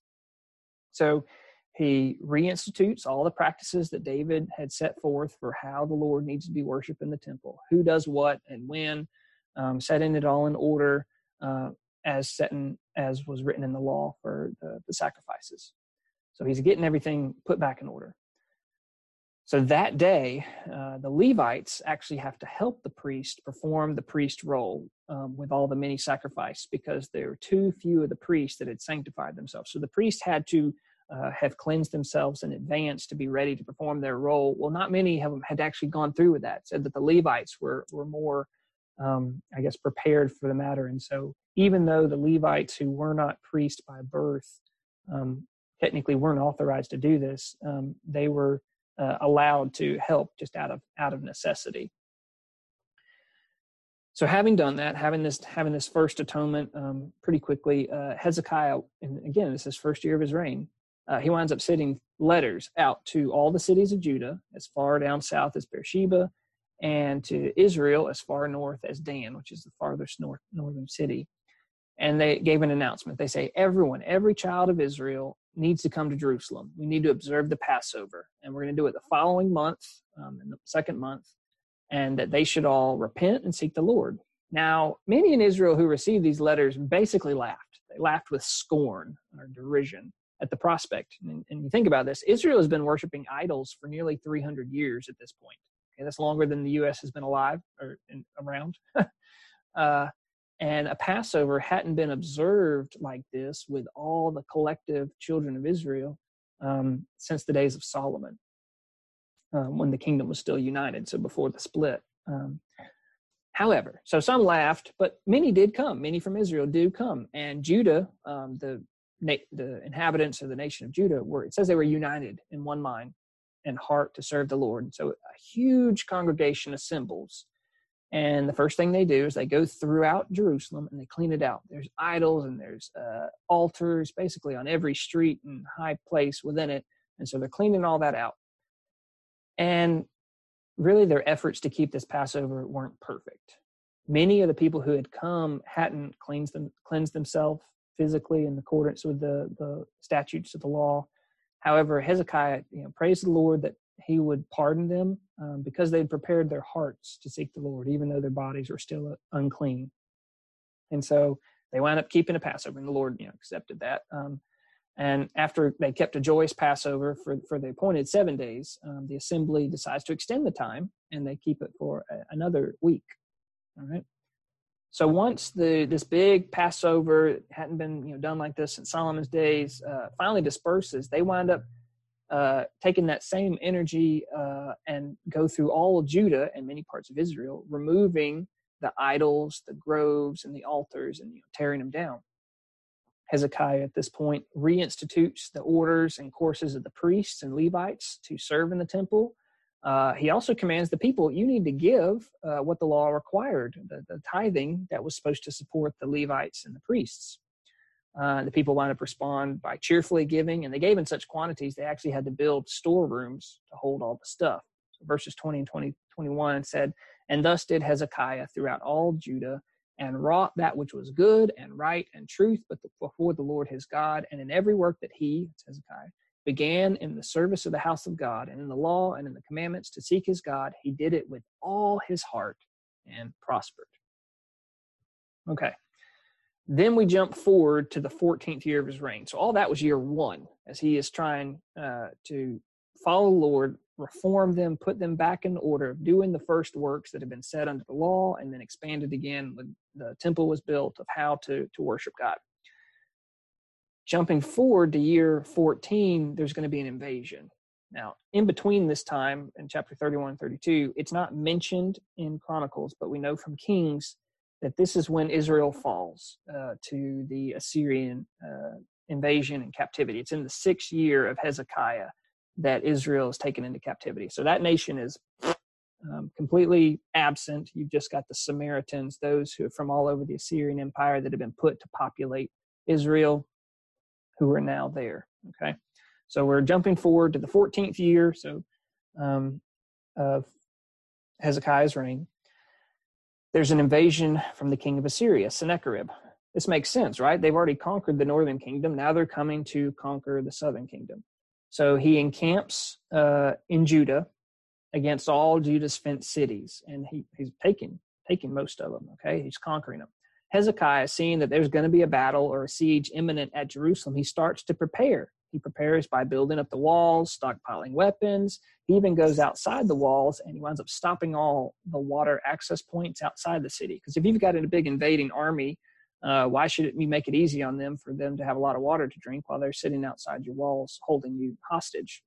So he reinstitutes all the practices that David had set forth for how the Lord needs to be worshiped in the temple, who does what and when, um, setting it all in order. Uh, as set in, as was written in the law for the, the sacrifices. So he's getting everything put back in order. So that day, uh, the Levites actually have to help the priest perform the priest role um, with all the many sacrifice, because there were too few of the priests that had sanctified themselves. So the priest had to uh, have cleansed themselves in advance to be ready to perform their role. Well, not many of them had actually gone through with that. It said that the Levites were were more Um, I guess, prepared for the matter. And so even though the Levites who were not priests by birth um, technically weren't authorized to do this, um, they were uh, allowed to help just out of out of necessity. So having done that, having this having this first atonement um, pretty quickly, uh, Hezekiah, and again, this is his first year of his reign, uh, he winds up sending letters out to all the cities of Judah, as far down south as Beersheba, and to Israel as far north as Dan, which is the farthest north northern city. And they gave an announcement. They say, everyone, every child of Israel needs to come to Jerusalem. We need to observe the Passover, and we're going to do it the following month, um, in the second month, and that they should all repent and seek the Lord. Now, many in Israel who received these letters basically laughed. They laughed with scorn or derision at the prospect. And, and you think about this, Israel has been worshiping idols for nearly three hundred years at this point. Okay, that's longer than the U S has been alive or in, around. uh, and a Passover hadn't been observed like this with all the collective children of Israel um, since the days of Solomon. um, when the kingdom was still united, so before the split. Um, however, so some laughed, but many did come. Many from Israel do come. And Judah, um, the, the inhabitants of the nation of Judah, were, it says they were united in one mind and heart to serve the Lord. And so a huge congregation assembles. And the first thing they do is they go throughout Jerusalem and they clean it out. There's idols and there's uh, altars basically on every street and high place within it. And so they're cleaning all that out. And really their efforts to keep this Passover weren't perfect. Many of the people who had come hadn't cleansed, them, cleansed themselves physically in accordance with the, the statutes of the law. However, Hezekiah, you know, praised the Lord that he would pardon them um, because they'd prepared their hearts to seek the Lord, even though their bodies were still unclean. And so they wound up keeping a Passover, and the Lord, you know, accepted that. Um, and after they kept a joyous Passover for, for the appointed seven days, um, the assembly decides to extend the time, and they keep it for a, another week. All right. So once the this big Passover hadn't been you know done like this in Solomon's days, uh, finally disperses, they wind up uh, taking that same energy uh, and go through all of Judah and many parts of Israel, removing the idols, the groves, and the altars, and you know, tearing them down. Hezekiah at this point reinstitutes the orders and courses of the priests and Levites to serve in the temple. Uh, he also commands the people, you need to give uh, what the law required, the, the tithing that was supposed to support the Levites and the priests. Uh, the people wound up respond by cheerfully giving, and they gave in such quantities they actually had to build storerooms to hold all the stuff. So verses twenty and twenty, twenty-one said, and thus did Hezekiah throughout all Judah, and wrought that which was good and right and truth but the, before the Lord his God, and in every work that he, it's Hezekiah, began in the service of the house of God, and in the law and in the commandments to seek his God, he did it with all his heart and prospered. Okay. Then we jump forward to the fourteenth year of his reign. So all that was year one, as he is trying uh, to follow the Lord, reform them, put them back in order, doing the first works that had been set under the law, and then expanded again when the temple was built of how to, to worship God. Jumping forward to year fourteen, there's going to be an invasion. Now, in between this time, in chapter thirty-one and thirty-two, it's not mentioned in Chronicles, but we know from Kings that this is when Israel falls uh, to the Assyrian uh, invasion and captivity. It's in the sixth year of Hezekiah that Israel is taken into captivity. So that nation is um, completely absent. You've just got the Samaritans, those who are from all over the Assyrian Empire that have been put to populate Israel, who are now there. Okay, so we're jumping forward to the fourteenth year so um, of Hezekiah's reign. There's an invasion from the king of Assyria, Sennacherib. This makes sense, right? They've already conquered the northern kingdom. Now they're coming to conquer the southern kingdom. So he encamps uh, in Judah against all Judah's fenced cities, and he, he's taking, taking most of them, okay? He's conquering them. Hezekiah, seeing that there's going to be a battle or a siege imminent at Jerusalem, he starts to prepare. He prepares by building up the walls, stockpiling weapons. He even goes outside the walls, and he winds up stopping all the water access points outside the city. Because if you've got a big invading army, uh, why should it, you make it easy on them for them to have a lot of water to drink while they're sitting outside your walls holding you hostage?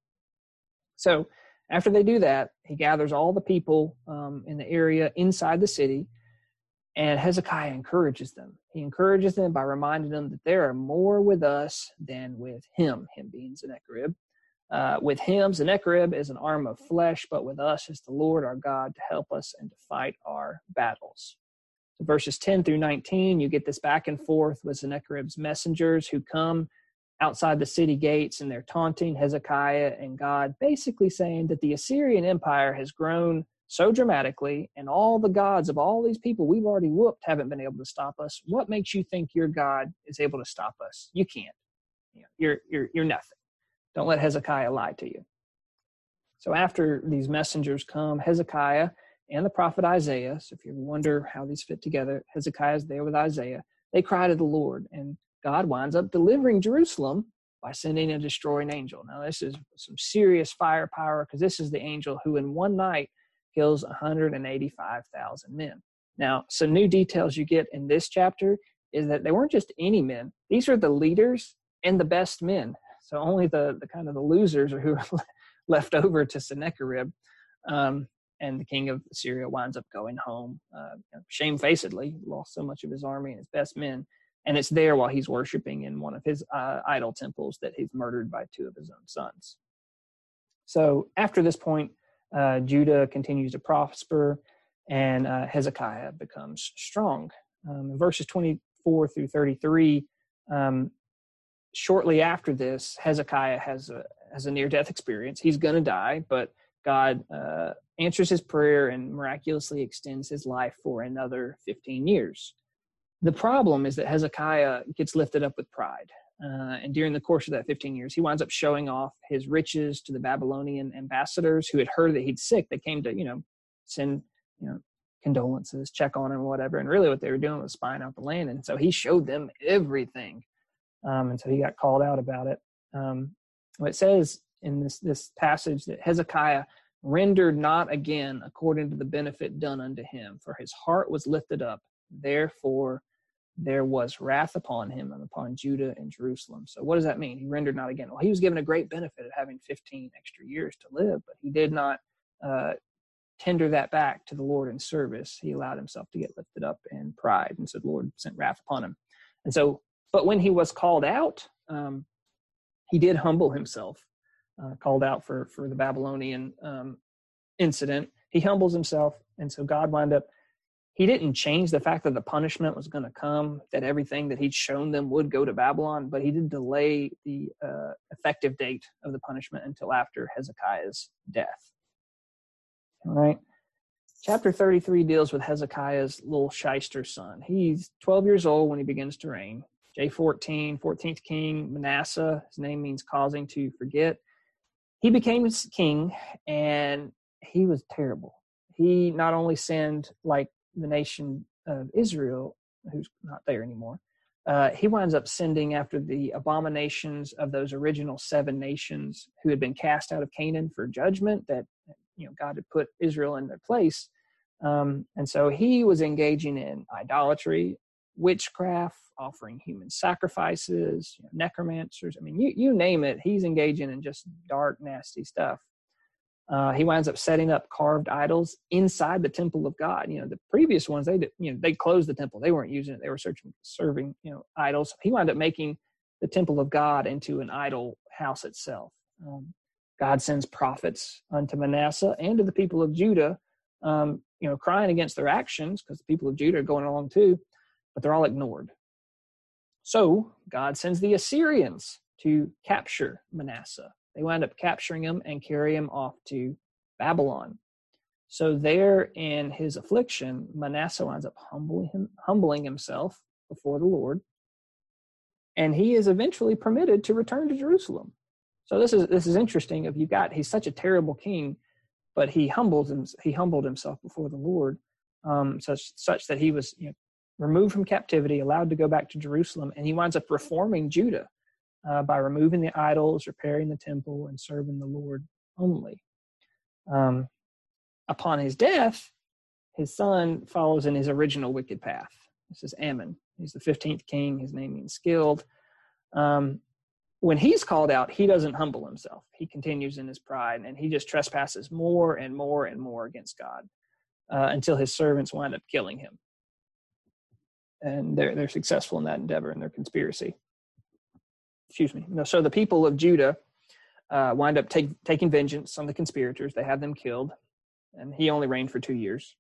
So after they do that, he gathers all the people um, in the area inside the city, and Hezekiah encourages them. He encourages them by reminding them that there are more with us than with him, him being Sennacherib. Uh, with him, Sennacherib is an arm of flesh, but with us is the Lord our God to help us and to fight our battles. So verses ten through nineteen, you get this back and forth with Sennacherib's messengers who come outside the city gates, and they're taunting Hezekiah and God, basically saying that the Assyrian Empire has grown so dramatically, and all the gods of all these people we've already whooped haven't been able to stop us. What makes you think your God is able to stop us? You can't. You know, you're you're you're nothing. Don't let Hezekiah lie to you. So after these messengers come, Hezekiah and the prophet Isaiah, so if you wonder how these fit together, Hezekiah is there with Isaiah. They cry to the Lord, and God winds up delivering Jerusalem by sending a destroying angel. Now, this is some serious firepower, because this is the angel who in one night kills one hundred eighty-five thousand men. Now, some new details you get in this chapter is that they weren't just any men. These are the leaders and the best men. So only the, the kind of the losers or who left over to Sennacherib. Um, and the king of Assyria winds up going home, uh, shamefacedly, lost so much of his army and his best men. And it's there while he's worshiping in one of his uh, idol temples that he's murdered by two of his own sons. So after this point, uh, Judah continues to prosper, and uh, Hezekiah becomes strong. Um, in verses twenty-four through thirty-three, um, shortly after this, Hezekiah has a, has a near-death experience. He's going to die, but God uh, answers his prayer and miraculously extends his life for another fifteen years. The problem is that Hezekiah gets lifted up with pride. Uh, and during the course of that fifteen years, he winds up showing off his riches to the Babylonian ambassadors who had heard that he'd sick. They came to, you know, send, you know, condolences, check on him, whatever. And really what they were doing was spying out the land. And so he showed them everything. Um, and so he got called out about it. Um, it says in this, this passage that Hezekiah rendered not again according to the benefit done unto him, for his heart was lifted up. Therefore, there was wrath upon him and upon Judah and Jerusalem. So what does that mean? He rendered not again. Well, he was given a great benefit of having fifteen extra years to live, but he did not uh, tender that back to the Lord in service. He allowed himself to get lifted up in pride, and so the Lord sent wrath upon him. And so, but when he was called out, um, he did humble himself, uh, called out for, for the Babylonian um, incident. He humbles himself, and so God wound up, he didn't change the fact that the punishment was going to come, that everything that he'd shown them would go to Babylon, but he did delay the uh, effective date of the punishment until after Hezekiah's death. All right. Chapter thirty-three deals with Hezekiah's little shyster son. He's twelve years old when he begins to reign. J fourteen, fourteenth king, Manasseh, his name means causing to forget. He became king, and he was terrible. He not only sinned like the nation of Israel, who's not there anymore, uh, he winds up sending after the abominations of those original seven nations who had been cast out of Canaan for judgment that, you know, God had put Israel in their place. Um, and so he was engaging in idolatry, witchcraft, offering human sacrifices, you know, necromancers. I mean, you, you name it, he's engaging in just dark, nasty stuff. Uh, he winds up setting up carved idols inside the temple of God. You know, the previous ones, they did, you know, they closed the temple. They weren't using it. They were searching, serving, you know, idols. He wound up making the temple of God into an idol house itself. Um, God sends prophets unto Manasseh and to the people of Judah, um, you know, crying against their actions because the people of Judah are going along too, but they're all ignored. So God sends the Assyrians to capture Manasseh. They wind up capturing him and carry him off to Babylon. So there in his affliction, Manasseh winds up humbling, him, humbling himself before the Lord, and he is eventually permitted to return to Jerusalem. So this is this is interesting. If you got, he's such a terrible king, but he humbled him, he humbled himself before the Lord, um, such such that he was, you know, removed from captivity, allowed to go back to Jerusalem, and he winds up reforming Judah. Uh, by removing the idols, repairing the temple, and serving the Lord only. Um, upon his death, his son follows in his original wicked path. This is Ammon. He's the fifteenth king. His name means skilled. Um, when he's called out, he doesn't humble himself. He continues in his pride, and he just trespasses more and more and more against God uh, until his servants wind up killing him. And they're, they're successful in that endeavor, in their conspiracy. Excuse me. No, so the people of Judah uh, wind up take, taking vengeance on the conspirators. They have them killed, and he only reigned for two years.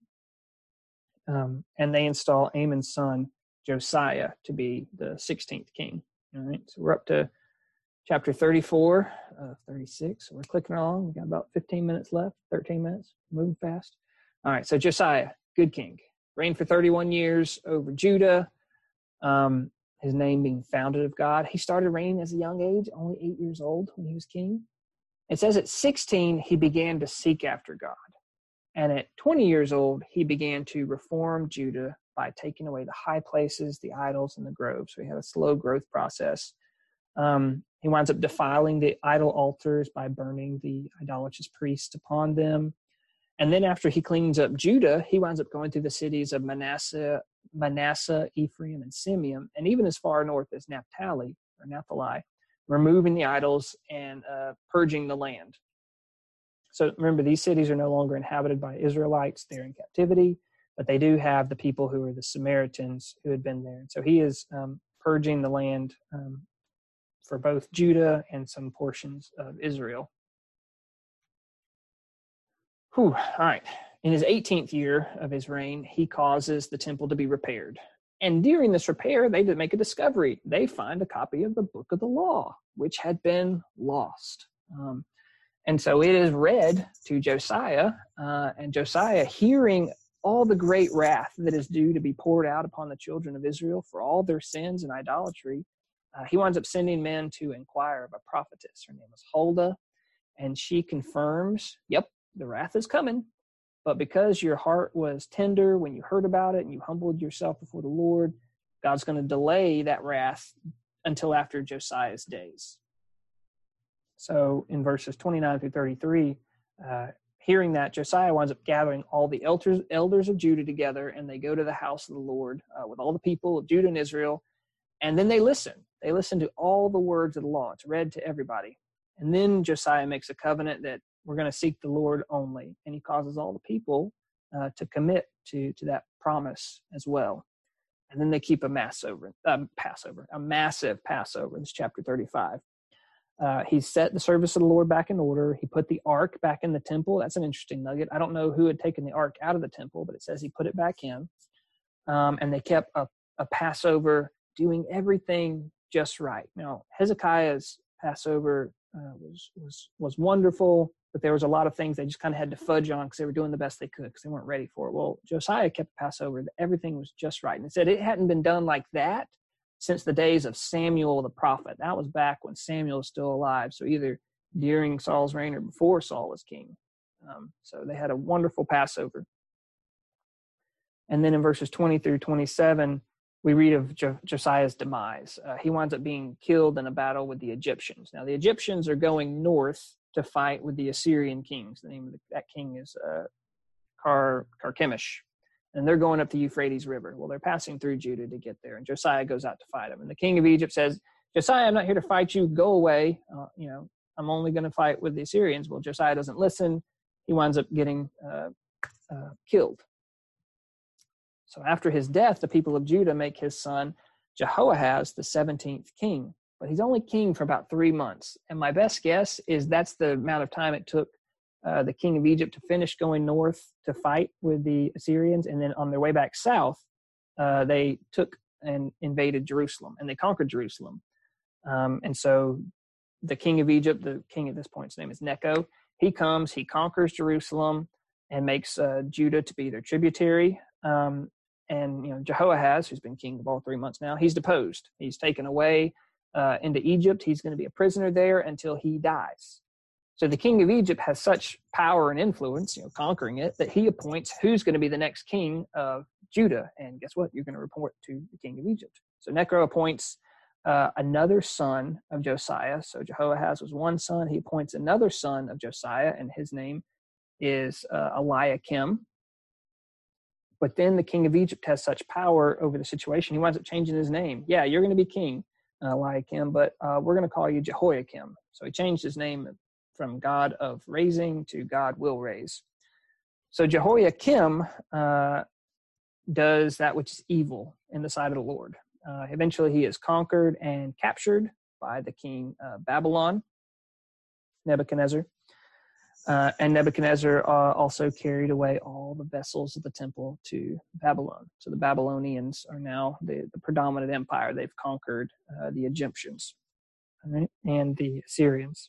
Um, and they install Ammon's son, Josiah, to be the sixteenth king. All right, so we're up to chapter thirty-four, uh, thirty-six. So we're clicking along. We've got about fifteen minutes left, thirteen minutes, moving fast. All right, so Josiah, good king, reigned for thirty-one years over Judah. Um, his name being founded of God. He started reigning as a young age, only eight years old when he was king. It says at sixteen, he began to seek after God. And at twenty years old, he began to reform Judah by taking away the high places, the idols, and the groves. So he had a slow growth process. Um, he winds up defiling the idol altars by burning the idolatrous priests upon them. And then after he cleans up Judah, he winds up going through the cities of Manasseh, Manasseh, Ephraim, and Simeon, and even as far north as Naphtali, or Naphtali, removing the idols and uh, purging the land. So remember, these cities are no longer inhabited by Israelites. They're in captivity, but they do have the people who are the Samaritans who had been there. So he is um, purging the land um, for both Judah and some portions of Israel. Whew, all right. In his eighteenth year of his reign, he causes the temple to be repaired. And during this repair, they did make a discovery. They find a copy of the book of the law, which had been lost. Um, and so it is read to Josiah, uh, and Josiah, hearing all the great wrath that is due to be poured out upon the children of Israel for all their sins and idolatry, uh, he winds up sending men to inquire of a prophetess. Her name is Huldah, and she confirms, yep, the wrath is coming. But because your heart was tender when you heard about it and you humbled yourself before the Lord, God's going to delay that wrath until after Josiah's days. So in verses twenty-nine through thirty-three, uh, hearing that, Josiah winds up gathering all the elders, elders of Judah together, and they go to the house of the Lord uh, with all the people of Judah and Israel, and then they listen. They listen to all the words of the law. It's read to everybody. And then Josiah makes a covenant that we're going to seek the Lord only. And he causes all the people uh, to commit to, to that promise as well. And then they keep a Passover, um, Passover, a massive Passover. This is chapter thirty-five. Uh, he set the service of the Lord back in order. He put the ark back in the temple. That's an interesting nugget. I don't know who had taken the ark out of the temple, but it says he put it back in. Um, and they kept a, a Passover, doing everything just right. Now, Hezekiah's Passover uh, was was was wonderful, but there was a lot of things they just kind of had to fudge on because they were doing the best they could because they weren't ready for it. Well, Josiah kept Passover. Everything was just right. And it said it hadn't been done like that since the days of Samuel the prophet. That was back when Samuel was still alive, so either during Saul's reign or before Saul was king. Um, so they had a wonderful Passover. And then in verses twenty through twenty-seven, we read of Jo- Josiah's demise. Uh, he winds up being killed in a battle with the Egyptians. Now, the Egyptians are going north to fight with the Assyrian kings. The name of the, that king is uh, Car- Carchemish. And they're going up the Euphrates River. Well, they're passing through Judah to get there. And Josiah goes out to fight them. And the king of Egypt says, Josiah, I'm not here to fight you. Go away. Uh, you know, I'm only going to fight with the Assyrians. Well, Josiah doesn't listen. He winds up getting uh, uh, killed. So after his death, the people of Judah make his son Jehoahaz the seventeenth king. But he's only king for about three months. And my best guess is that's the amount of time it took uh, the king of Egypt to finish going north to fight with the Assyrians. And then on their way back south, uh, they took and invaded Jerusalem, and they conquered Jerusalem. Um, and so the king of Egypt, the king at this point, his name is Necho, he comes, he conquers Jerusalem and makes uh, Judah to be their tributary. Um, and, you know, Jehoahaz, who's been king of all three months now, he's deposed. He's taken away uh, into Egypt. He's going to be a prisoner there until he dies. So the king of Egypt has such power and influence, you know, conquering it, that he appoints who's going to be the next king of Judah. And guess what? You're going to report to the king of Egypt. So Necho appoints uh, another son of Josiah. So Jehoahaz was one son. He appoints another son of Josiah, and his name is uh, Eliakim. But then the king of Egypt has such power over the situation, he winds up changing his name. Yeah, you're going to be king, uh, Eliakim, but uh, we're going to call you Jehoiakim. So he changed his name from God of raising to God will raise. So Jehoiakim uh, does that which is evil in the sight of the Lord. Uh, eventually he is conquered and captured by the king of Babylon, Nebuchadnezzar. Uh, and Nebuchadnezzar uh, also carried away all the vessels of the temple to Babylon. So the Babylonians are now the, the predominant empire. They've conquered uh, the Egyptians, right, and the Assyrians.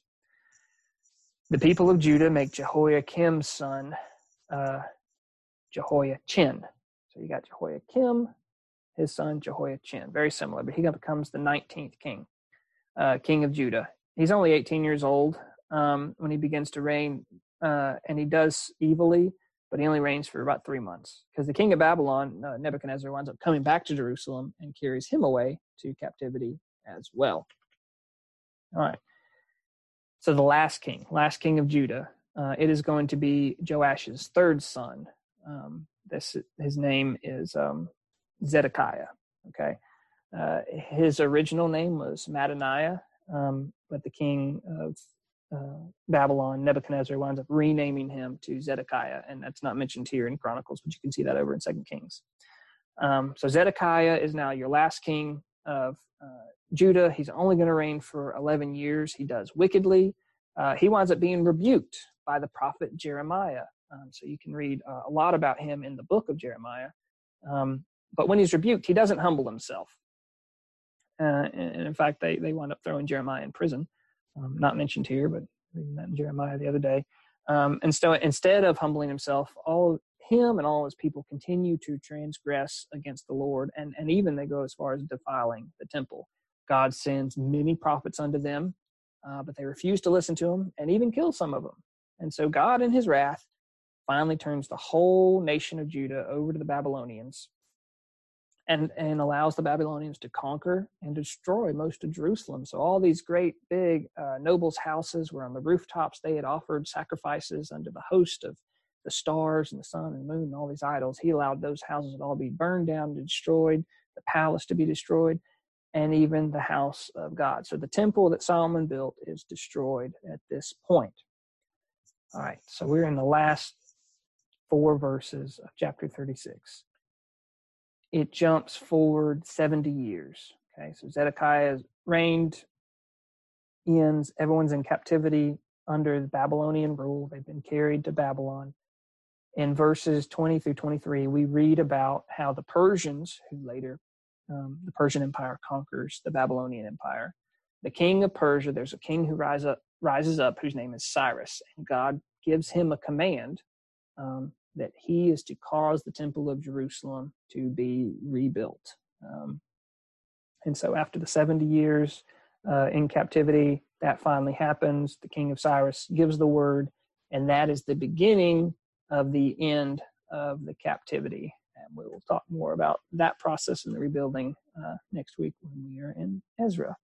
The people of Judah make Jehoiakim's son uh, Jehoiachin. So you got Jehoiakim, his son Jehoiachin. Very similar, but he becomes the nineteenth king, uh, king of Judah. He's only eighteen years old um, when he begins to reign, uh, and he does evilly, but he only reigns for about three months because the king of Babylon, uh, Nebuchadnezzar, winds up coming back to Jerusalem and carries him away to captivity as well. All right. So the last king, last king of Judah, uh, it is going to be Joash's third son. Um, this his name is um, Zedekiah. Okay, uh, his original name was Mattaniah, um, but the king of uh, Babylon, Nebuchadnezzar winds up renaming him to Zedekiah, and that's not mentioned here in Chronicles, but you can see that over in Second Kings. Um, so Zedekiah is now your last king of uh, Judah. He's only going to reign for eleven years. He does wickedly. Uh, he winds up being rebuked by the prophet Jeremiah. Um, so you can read uh, a lot about him in the book of Jeremiah. Um, but when he's rebuked, he doesn't humble himself. Uh, and, and in fact, they, they wind up throwing Jeremiah in prison. Um, not mentioned here, but reading that in Jeremiah the other day. Um, and so instead of humbling himself, all him and all his people continue to transgress against the Lord, and, and even they go as far as defiling the temple. God sends many prophets unto them, uh, but they refuse to listen to him and even kill some of them. And so God, in his wrath, finally turns the whole nation of Judah over to the Babylonians and, and allows the Babylonians to conquer and destroy most of Jerusalem. So all these great big uh, nobles' houses were on the rooftops. They had offered sacrifices unto the host of the stars and the sun and the moon and all these idols. He allowed those houses to all be burned down and destroyed, the palace to be destroyed, and even the house of God. So the temple that Solomon built is destroyed at this point. All right, so we're in the last four verses of chapter thirty-six. It jumps forward seventy years. Okay, so Zedekiah reigned, ends, everyone's in captivity under the Babylonian rule. They've been carried to Babylon. In verses twenty through twenty-three, we read about how the Persians, who later, um, the Persian Empire conquers the Babylonian Empire. The king of Persia, there's a king who rise up, rises up whose name is Cyrus, and God gives him a command um, that he is to cause the temple of Jerusalem to be rebuilt. Um, and so after the seventy years uh, in captivity, that finally happens. The king of Cyrus gives the word, and that is the beginning of the end of the captivity. And we will talk more about that process and the rebuilding uh, next week when we are in Ezra.